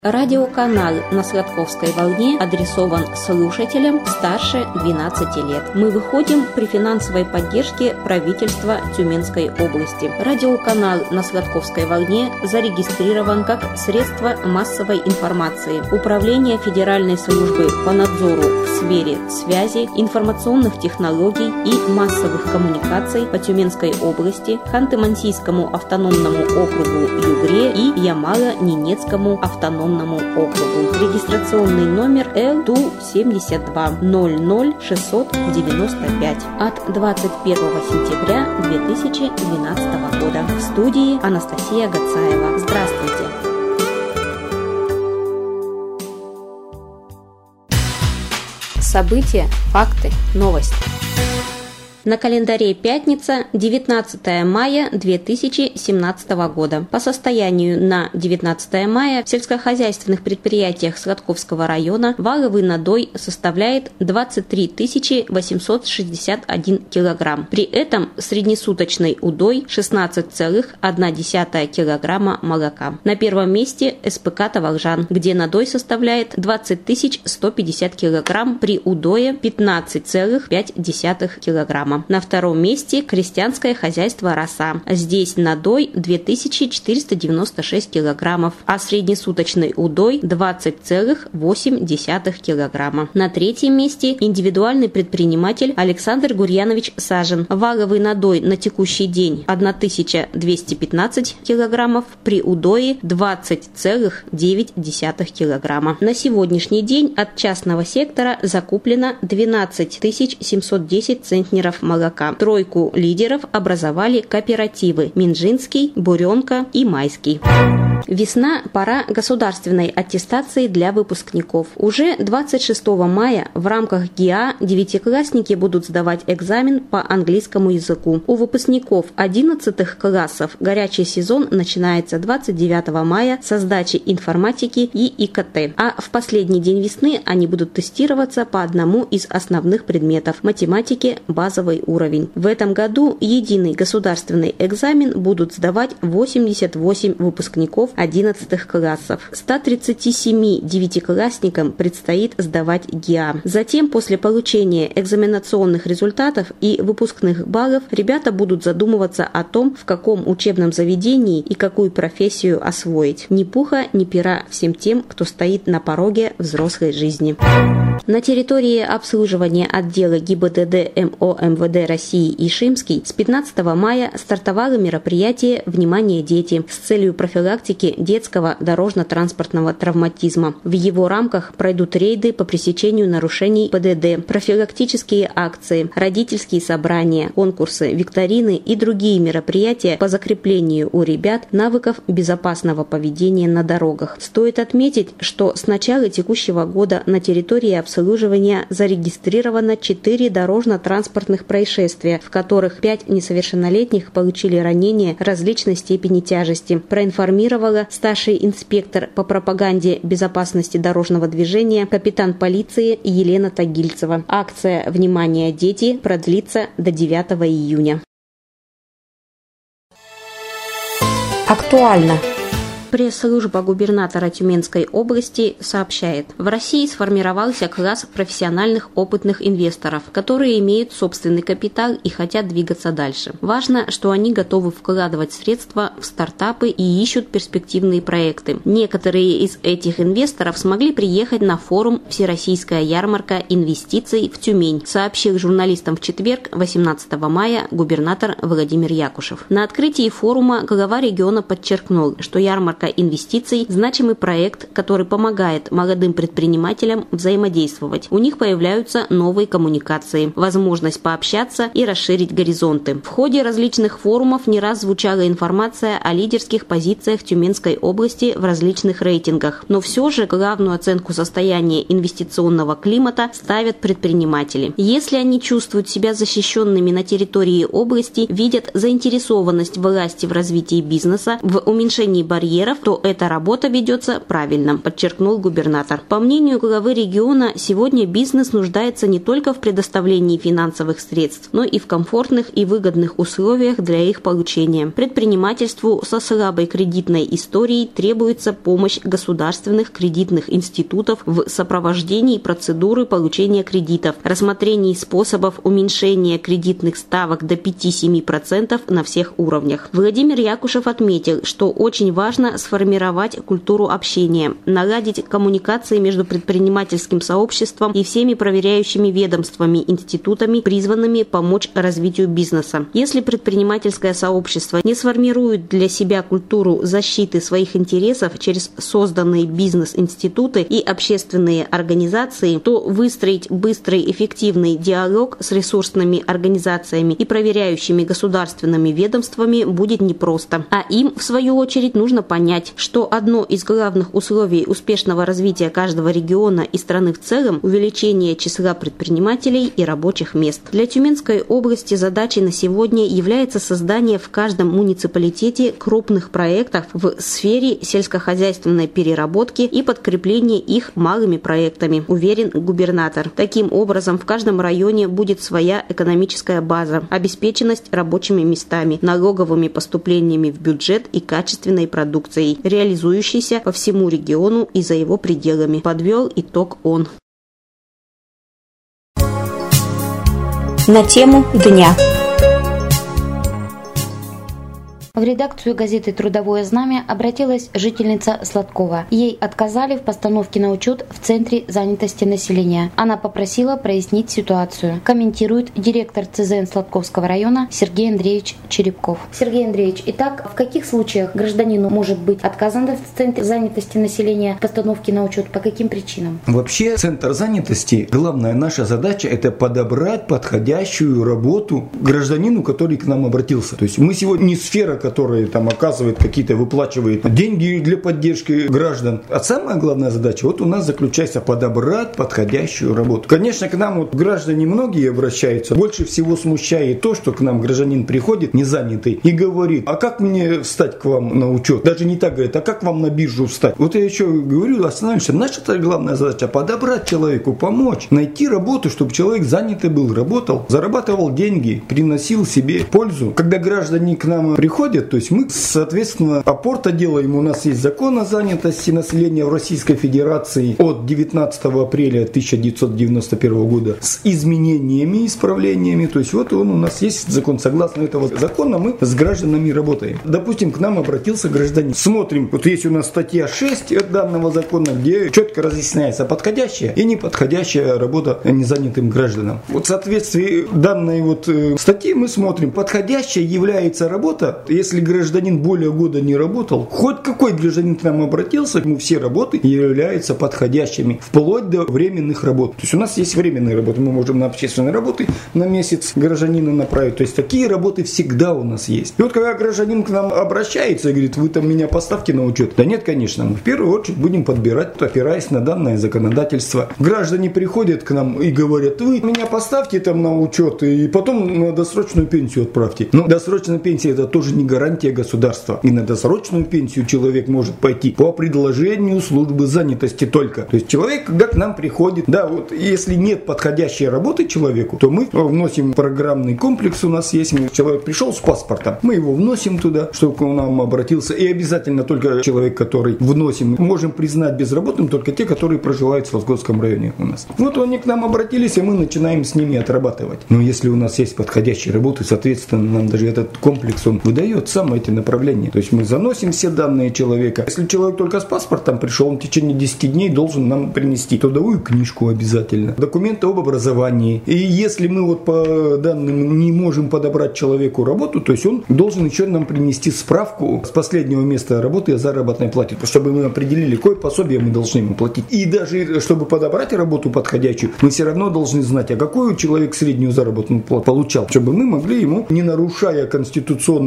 Радиоканал на Сладковской волне адресован слушателям старше 12 лет. Мы выходим при финансовой поддержке правительства Тюменской области. Радиоканал на Сладковской волне зарегистрирован как средство массовой информации. Управление Федеральной службы по надзору в сфере связи, информационных технологий и массовых коммуникаций по Тюменской области, Ханты-Мансийскому автономному округу Югре и Ямало-Ненецкому автономному округу. Регистрационный номер Л-ТУ-72 00695 от 21 сентября 2012 года. В студии Анастасия Гацаева. Здравствуйте! События, факты, новости. На календаре пятница, 19 мая 2017 года. По состоянию на 19 мая в сельскохозяйственных предприятиях Сладковского района валовый надой составляет 23 861 килограмм. При этом среднесуточный удой 16,1 килограмма молока. На первом месте СПК «Таволжан», где надой составляет 20 150 килограмм при удое 15,5 килограмма. На втором месте крестьянское хозяйство «Роса». Здесь надой 2496 килограммов, а среднесуточный удой 20,8 килограмма. На третьем месте индивидуальный предприниматель Александр Гурьянович Сажин. Валовый надой на текущий день 1215 килограммов, при удое 20,9 килограмма. На сегодняшний день от частного сектора закуплено 12 710 центнеров молока. Тройку лидеров образовали кооперативы Минжинский, Буренка и Майский. Весна – пора государственной аттестации для выпускников. Уже 26 мая в рамках ГИА девятиклассники будут сдавать экзамен по английскому языку. У выпускников 11 классов горячий сезон начинается 29 мая со сдачи информатики и ИКТ, а в последний день весны они будут тестироваться по одному из основных предметов – математики базовый уровень. В этом году единый государственный экзамен будут сдавать 88 выпускников 11 классов. 137 девятиклассникам предстоит сдавать ГИА. Затем, после получения экзаменационных результатов и выпускных баллов, ребята будут задумываться о том, в каком учебном заведении и какую профессию освоить. Ни пуха, ни пера всем тем, кто стоит на пороге взрослой жизни. На территории обслуживания отдела ГИБДД МО МВД России Ишимский с 15 мая стартовало мероприятие «Внимание, дети» с целью профилактики детского дорожно-транспортного травматизма. В его рамках пройдут рейды по пресечению нарушений ПДД, профилактические акции, родительские собрания, конкурсы, викторины и другие мероприятия по закреплению у ребят навыков безопасного поведения на дорогах. Стоит отметить, что с начала текущего года на территории обслуживания зарегистрировано 4 дорожно-транспортных происшествия, в которых 5 несовершеннолетних получили ранения различной степени тяжести, проинформировала старший инспектор по пропаганде безопасности дорожного движения капитан полиции Елена Тагильцева. Акция «Внимание, дети» продлится до 9 июня. Актуально. Пресс-служба губернатора Тюменской области сообщает, в России сформировался класс профессиональных опытных инвесторов, которые имеют собственный капитал и хотят двигаться дальше. Важно, что они готовы вкладывать средства в стартапы и ищут перспективные проекты. Некоторые из этих инвесторов смогли приехать на форум «Всероссийская ярмарка инвестиций» в Тюмень, сообщил журналистам в четверг, 18 мая, губернатор Владимир Якушев. На открытии форума глава региона подчеркнул, что ярмарка инвестиций – значимый проект, который помогает молодым предпринимателям взаимодействовать. У них появляются новые коммуникации, возможность пообщаться и расширить горизонты. В ходе различных форумов не раз звучала информация о лидерских позициях Тюменской области в различных рейтингах. Но все же главную оценку состояния инвестиционного климата ставят предприниматели. Если они чувствуют себя защищенными на территории области, видят заинтересованность власти в развитии бизнеса, в уменьшении барьеров, лидеров, то эта работа ведется правильно, подчеркнул губернатор. По мнению главы региона, сегодня бизнес нуждается не только в предоставлении финансовых средств, но и в комфортных и выгодных условиях для их получения. Предпринимательству со слабой кредитной историей требуется помощь государственных кредитных институтов в сопровождении процедуры получения кредитов, рассмотрении способов уменьшения кредитных ставок до 5-7% на всех уровнях. Владимир Якушев отметил, что очень важно сформировать культуру общения, наладить коммуникации между предпринимательским сообществом и всеми проверяющими ведомствами, институтами, призванными помочь развитию бизнеса. Если предпринимательское сообщество не сформирует для себя культуру защиты своих интересов через созданные бизнес-институты и общественные организации, то выстроить быстрый эффективный диалог с ресурсными организациями и проверяющими государственными ведомствами будет непросто. А им, в свою очередь, нужно понять, что одно из главных условий успешного развития каждого региона и страны в целом – увеличение числа предпринимателей и рабочих мест. Для Тюменской области задачей на сегодня является создание в каждом муниципалитете крупных проектов в сфере сельскохозяйственной переработки и подкрепление их малыми проектами, уверен губернатор. Таким образом, в каждом районе будет своя экономическая база, обеспеченность рабочими местами, налоговыми поступлениями в бюджет и качественной продукцией, реализующейся по всему региону и за его пределами, подвел итог он. На тему дня. В редакцию газеты «Трудовое знамя» обратилась жительница Сладкова. Ей отказали в постановке на учет в Центре занятости населения. Она попросила прояснить ситуацию. Комментирует директор ЦЗН Сладковского района Сергей Андреевич Черепков. Сергей Андреевич, итак, в каких случаях гражданину может быть отказано в Центре занятости населения в постановке на учет? По каким причинам? Вообще, Центр занятости, главная наша задача – это подобрать подходящую работу гражданину, который к нам обратился. То есть мы сегодня не сфера, которая там оказывает какие-то, выплачивает деньги для поддержки граждан. А самая главная задача вот у нас заключается подобрать подходящую работу. Конечно, к нам вот граждане многие обращаются. Больше всего смущает то, что к нам гражданин приходит незанятый и говорит: а как мне встать к вам на учет? Даже не так говорит: а как вам на биржу встать? Вот я еще говорю, остановимся. Наша главная задача подобрать человеку, помочь, найти работу, чтобы человек занятый был, работал, зарабатывал деньги, приносил себе пользу. Когда граждане к нам приходят, то есть мы, соответственно, опорта делаем. У нас есть закон о занятости населения в Российской Федерации от 19 апреля 1991 года с изменениями и исправлениями. То есть вот он у нас есть закон. Согласно этого закона мы с гражданами работаем. Допустим, к нам обратился гражданин. Смотрим, вот есть у нас статья 6 данного закона, где четко разъясняется подходящая и неподходящая работа незанятым гражданам. Вот в соответствии данной вот статьи мы смотрим, подходящая является работа, если гражданин более года не работал, хоть какой гражданин к нам обратился, ему все работы являются подходящими, вплоть до временных работ. То есть у нас есть временные работы, мы можем на общественные работы на месяц гражданина направить. То есть такие работы всегда у нас есть. И вот когда гражданин к нам обращается и говорит: вы там меня поставьте на учет. Да нет, конечно, мы в первую очередь будем подбирать, опираясь на данное законодательство. Граждане приходят к нам и говорят: вы меня поставьте там на учет и потом на досрочную пенсию отправьте. Но досрочная пенсия — это тоже не гарантия государства. И на досрочную пенсию человек может пойти по предложению службы занятости только. То есть человек, когда к нам приходит, да, вот если нет подходящей работы человеку, то мы вносим программный комплекс, у нас есть, человек пришел с паспортом, мы его вносим туда, чтобы он нам обратился, и обязательно только человек, который вносим, можем признать безработным только те, которые проживают в Сладковском районе у нас. Вот они к нам обратились, и мы начинаем с ними отрабатывать. Но если у нас есть подходящие работы, соответственно, нам даже этот комплекс, он выдает сам эти направления. То есть мы заносим все данные человека. Если человек только с паспортом пришел, он в течение 10 дней должен нам принести трудовую книжку обязательно, документы об образовании. И если мы вот по данным не можем подобрать человеку работу, то есть он должен еще нам принести справку с последнего места работы о заработной плате, чтобы мы определили, какое пособие мы должны ему платить. И даже чтобы подобрать работу подходящую, мы все равно должны знать, а какую человек среднюю заработную плату получал, чтобы мы могли ему, не нарушая конституционных прав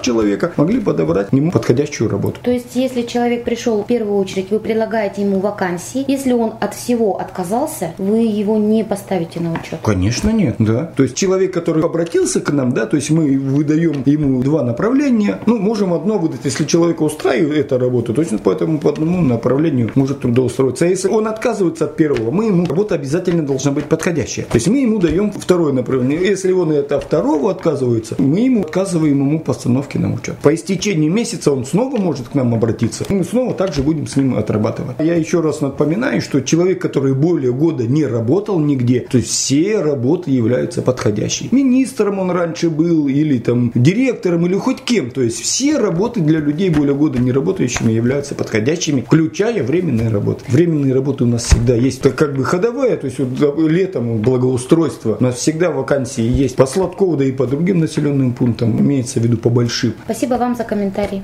человека, могли подобрать к нему подходящую работу. То есть, если человек пришел, в первую очередь, вы предлагаете ему вакансии. Если он от всего отказался, вы его не поставите на учет? Конечно, нет, да. То есть, человек, который обратился к нам, да, то есть, мы выдаем ему 2 направления. Можем одно выдать, если человека устраивает эта работа, точно по одному направлению может трудоустроиться. А если он отказывается от первого, работа обязательно должна быть подходящая. То есть, мы ему даем 2 направление. Если он от 2 отказывается, мы отказываем постановки на учет. По истечении месяца он снова может к нам обратиться. Мы снова также будем с ним отрабатывать. Я еще раз напоминаю, что человек, который более года не работал нигде, то есть все работы являются подходящими. Министром он раньше был, или там директором, или хоть кем. То есть все работы для людей более года не работающими являются подходящими, включая временные работы. Временные работы у нас всегда есть, как бы ходовая, то есть летом благоустройство. У нас всегда вакансии есть по Сладкову, да и по другим населенным пунктам, имеется в виду по большим. Спасибо вам за комментарий.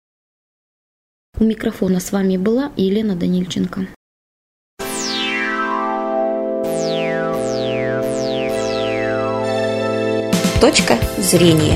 У микрофона с вами была Елена Данильченко. Точка зрения.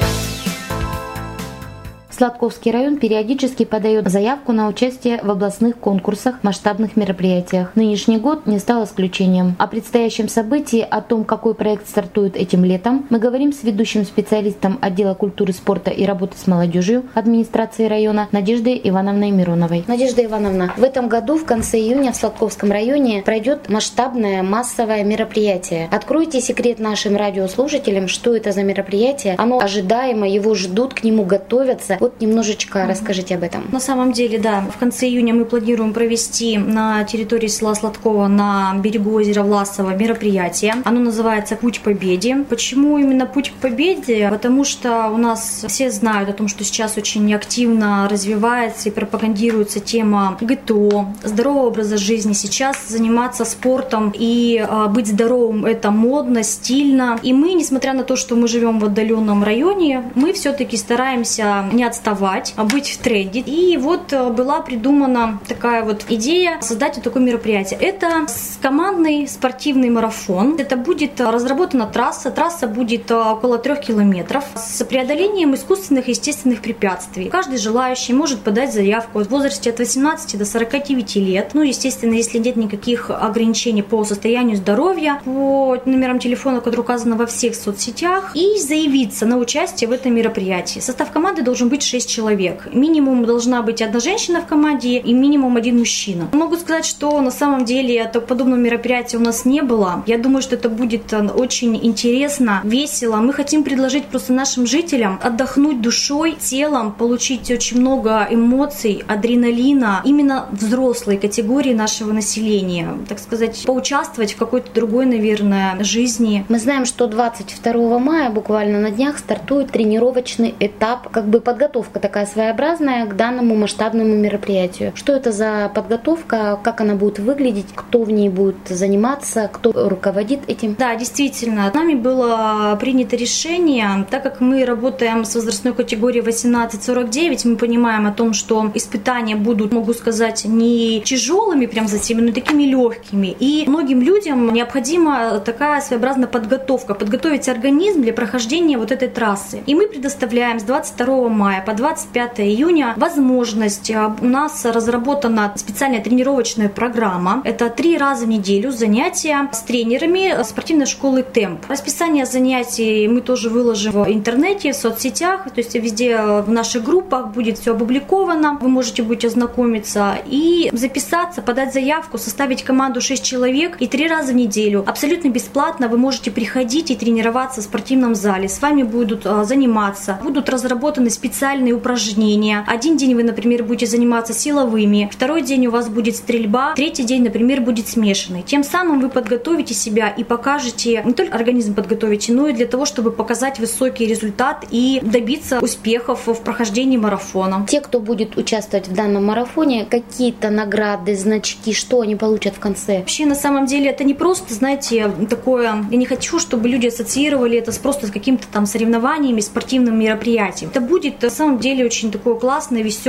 Сладковский район периодически подает заявку на участие в областных конкурсах, масштабных мероприятиях. Нынешний год не стал исключением. О предстоящем событии, о том, какой проект стартует этим летом, мы говорим с ведущим специалистом отдела культуры, спорта и работы с молодежью администрации района Надеждой Ивановной Мироновой. Надежда Ивановна, в этом году в конце июня в Сладковском районе пройдет масштабное массовое мероприятие. Откройте секрет нашим радиослушателям, что это за мероприятие. Оно ожидаемо, его ждут, к нему готовятся. Вот немножечко расскажите об этом. На самом деле, да, в конце июня мы планируем провести на территории села Сладкова на берегу озера Власова мероприятие. Оно называется «Путь к победе». Почему именно «Путь к победе»? Потому что у нас все знают о том, что сейчас очень активно развивается и пропагандируется тема ГТО, здорового образа жизни. Сейчас заниматься спортом и быть здоровым – это модно, стильно. И мы, несмотря на то, что мы живем в отдаленном районе, мы все-таки стараемся не отставать, а быть в тренде. И вот была придумана такая вот идея создать вот такое мероприятие. Это командный спортивный марафон. Это будет разработана трасса. Трасса будет около 3 километров с преодолением искусственных и естественных препятствий. Каждый желающий может подать заявку в возрасте от 18 до 49 лет. Естественно, если нет никаких ограничений по состоянию здоровья, по номерам телефона, которые указаны во всех соцсетях, и заявиться на участие в этом мероприятии. Состав команды должен быть 6 человек. Минимум должна быть 1 женщина в команде и минимум 1 мужчина. Могу сказать, что на самом деле подобного мероприятия у нас не было. Я думаю, что это будет очень интересно, весело. Мы хотим предложить просто нашим жителям отдохнуть душой, телом, получить очень много эмоций, адреналина, именно взрослой категории нашего населения. Так сказать, поучаствовать в какой-то другой, наверное, жизни. Мы знаем, что 22 мая, буквально на днях, стартует тренировочный этап, подготовка такая своеобразная к данному масштабному мероприятию. Что это за подготовка, как она будет выглядеть, кто в ней будет заниматься, кто руководит этим? Да, действительно, нами было принято решение, так как мы работаем с возрастной категорией 18-49, мы понимаем о том, что испытания будут, могу сказать, не тяжелыми прям за всеми, но такими легкими. И многим людям необходима такая своеобразная подготовка, подготовить организм для прохождения вот этой трассы. И мы предоставляем с 22 мая по 25 июня возможность. У нас разработана специальная тренировочная программа. Это 3 раза в неделю занятия с тренерами спортивной школы «Темп». Расписание занятий мы тоже выложим в интернете, в соцсетях, то есть везде в наших группах будет все опубликовано. Вы можете будете ознакомиться и записаться, подать заявку, составить команду 6 человек и 3 раза в неделю. Абсолютно бесплатно вы можете приходить и тренироваться в спортивном зале. С вами будут заниматься, будут разработаны специальные упражнения. Один день вы, например, будете заниматься силовыми, 2 день у вас будет стрельба, 3 день, например, будет смешанный. Тем самым вы подготовите себя и покажете, не только организм подготовите, но и для того, чтобы показать высокий результат и добиться успехов в прохождении марафона. Те, кто будет участвовать в данном марафоне, какие-то награды, значки, что они получат в конце? Вообще, на самом деле, это не просто, знаете, такое, я не хочу, чтобы люди ассоциировали это просто с какими-то там соревнованиями, спортивным мероприятием. Это будет, на самом деле, очень такое классное, веселое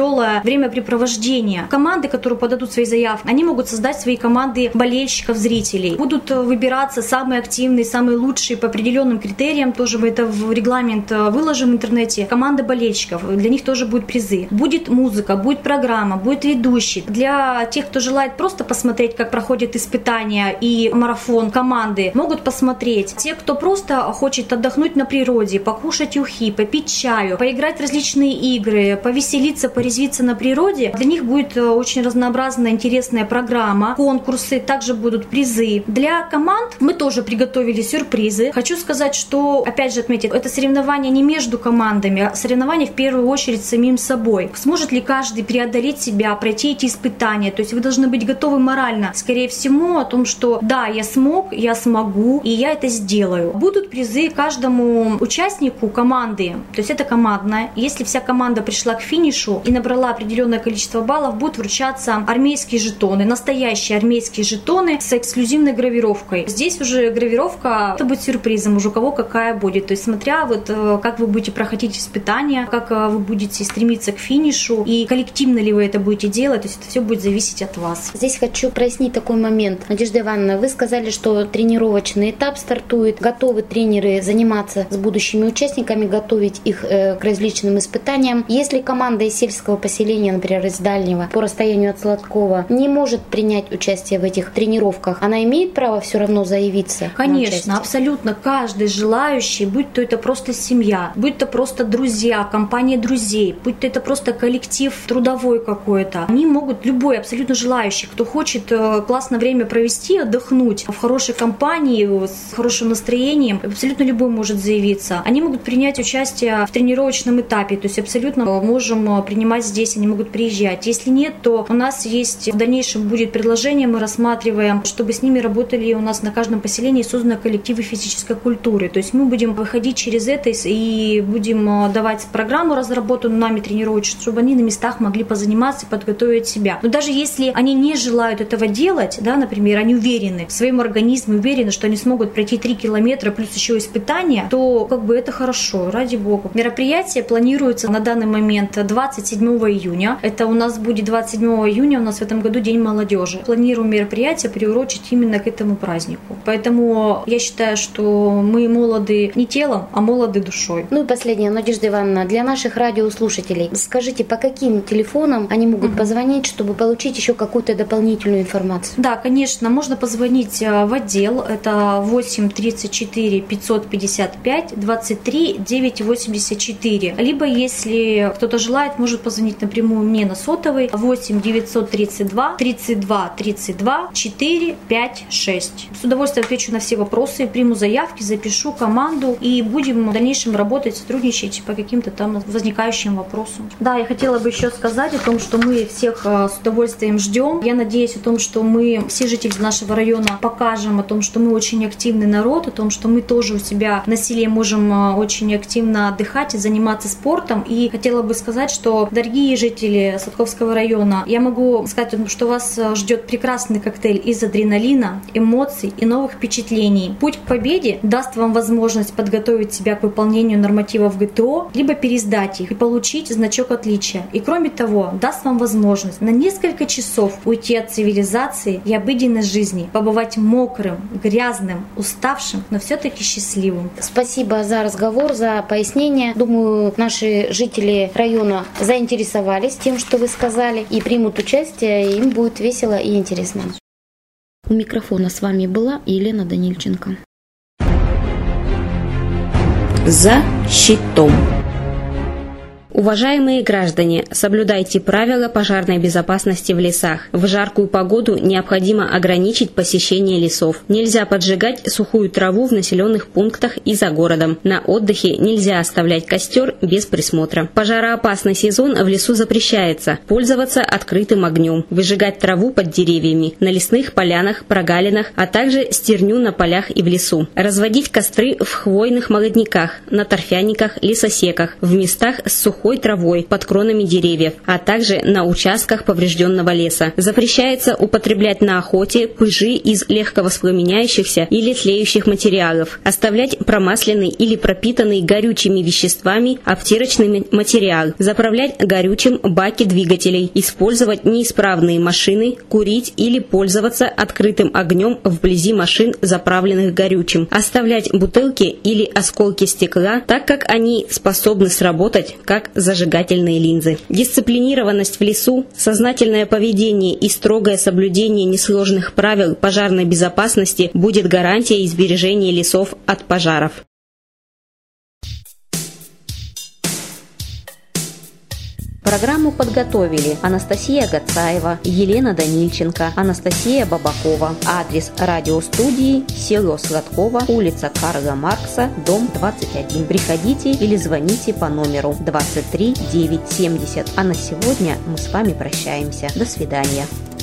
времяпрепровождения. Команды, которые подадут свои заявки, они могут создать свои команды болельщиков, зрителей. Будут выбираться самые активные, самые лучшие по определенным критериям. Тоже мы это в регламент выложим в интернете. Команда болельщиков. Для них тоже будут призы. Будет музыка, будет программа, будет ведущий. Для тех, кто желает просто посмотреть, как проходят испытания и марафон, команды могут посмотреть. Те, кто просто хочет отдохнуть на природе, покушать ухи, попить чаю, поиграть в различные игры, повеселиться, порезвиться на природе, для них будет очень разнообразная, интересная программа, конкурсы, также будут призы. Для команд мы тоже приготовили сюрпризы. Хочу сказать, что, опять же отметить, это соревнование не между командами, а соревнование в первую очередь с самим собой. Сможет ли каждый преодолеть себя, пройти эти испытания? То есть вы должны быть готовы морально, скорее всего, о том, что да, я смог, я смогу, и я это сделаю. Будут призы каждому участнику команды, то есть это командная. Если вся команда пришла к финишу и набрала определенное количество баллов, будут вручаться армейские жетоны, настоящие армейские жетоны с эксклюзивной гравировкой. Здесь уже гравировка, это будет сюрпризом, уже у кого какая будет. То есть смотря вот как вы будете проходить испытания, как вы будете стремиться к финишу и коллективно ли вы это будете делать, то есть это все будет зависеть от вас. Здесь хочу прояснить такой момент. Надежда Ивановна, вы сказали, что тренировочный этап стартует. Готовы тренеры заниматься с будущими участниками, готовить их к различным испытаниям. Если команда из сельского поселения, например, из дальнего, по расстоянию от Сладкова, не может принять участие в этих тренировках, она имеет право все равно заявиться? Конечно, абсолютно каждый желающий, будь то это просто семья, будь то просто друзья, компания друзей, будь то это просто коллектив трудовой какой-то, они могут, любой абсолютно желающий, кто хочет классное время провести, отдохнуть в хорошей компании, с хорошим настроением, абсолютно любой может заявиться. Они могут принять участие в тренировочном этапе, то есть абсолютно можем принимать здесь, они могут приезжать. Если нет, то у нас есть, в дальнейшем будет предложение, мы рассматриваем, чтобы с ними работали у нас на каждом поселении созданы коллективы физической культуры. То есть мы будем выходить через это и будем давать программу, разработанную нами тренировочную, чтобы они на местах могли позаниматься и подготовить себя. Но даже если они не желают этого делать, да, например, они уверены в своем организме, уверены, что они смогут пройти 3 километра плюс еще испытания, то как бы это хорошо, ради бога. Мероприятие планируется на данный момент 27 июня. Это у нас будет 27 июня, у нас в этом году День молодежи. Планируем мероприятие приурочить именно к этому празднику. Поэтому я считаю, что мы молоды не телом, а молоды душой. Ну и последнее, Надежда Ивановна, для наших радиослушателей, скажите, по каким телефонам они могут позвонить, чтобы получить еще какую-то дополнительную информацию? Да, конечно, можно позвонить в отдел, это 8 34 555 23 984. Либо, если кто-то желает, может позвонить напрямую мне на сотовый 8 932 32 32 4 5 6. С удовольствием отвечу на все вопросы, приму заявки, запишу команду и будем в дальнейшем работать, сотрудничать по каким-то там возникающим вопросам. Да, я хотела бы еще сказать о том, что мы всех с удовольствием ждем. Я надеюсь о том, что мы, все жители нашего района, покажем о том, что мы очень активный народ, о том, что мы тоже у себя на селе можем очень активно отдыхать и заниматься спортом. И хотела бы сказать, что, дорогие жители Сладковского района, я могу сказать, что вас ждет прекрасный коктейль из адреналина, эмоций и новых впечатлений. Путь к победе даст вам возможность подготовить себя к выполнению нормативов ГТО, либо пересдать их и получить значок отличия. И кроме того, даст вам возможность на несколько часов уйти от цивилизации и обыденной жизни, побывать мокрым, грязным, уставшим, но все-таки счастливым. Спасибо за разговор, за пояснение. Думаю, наши жители района заинтересовались тем, что вы сказали, и примут участие, и им будет весело и интересно. У микрофона с вами была Елена Данильченко. За щитом. Уважаемые граждане, соблюдайте правила пожарной безопасности в лесах. В жаркую погоду необходимо ограничить посещение лесов. Нельзя поджигать сухую траву в населенных пунктах и за городом. На отдыхе нельзя оставлять костер без присмотра. Пожароопасный сезон в лесу запрещается. Пользоваться открытым огнем. Выжигать траву под деревьями, на лесных полянах, прогалинах, а также стерню на полях и в лесу. Разводить костры в хвойных молодняках, на торфяниках, лесосеках, в местах с сухой сухой травой под кронами деревьев, а также на участках поврежденного леса. Запрещается употреблять на охоте пыжи из легковоспламеняющихся или тлеющих материалов, оставлять промасленный или пропитанный горючими веществами обтирочный материал, заправлять горючим баки двигателей, использовать неисправные машины, курить или пользоваться открытым огнем вблизи машин, заправленных горючим, оставлять бутылки или осколки стекла, так как они способны сработать как зажигательные линзы. Дисциплинированность в лесу, сознательное поведение и строгое соблюдение несложных правил пожарной безопасности будет гарантией сбережения лесов от пожаров. Программу подготовили Анастасия Гацаева, Елена Данильченко, Анастасия Бабакова. Адрес радиостудии: село Сладково, улица Карла Маркса, дом 21. Приходите или звоните по номеру 23 970. А на сегодня мы с вами прощаемся. До свидания.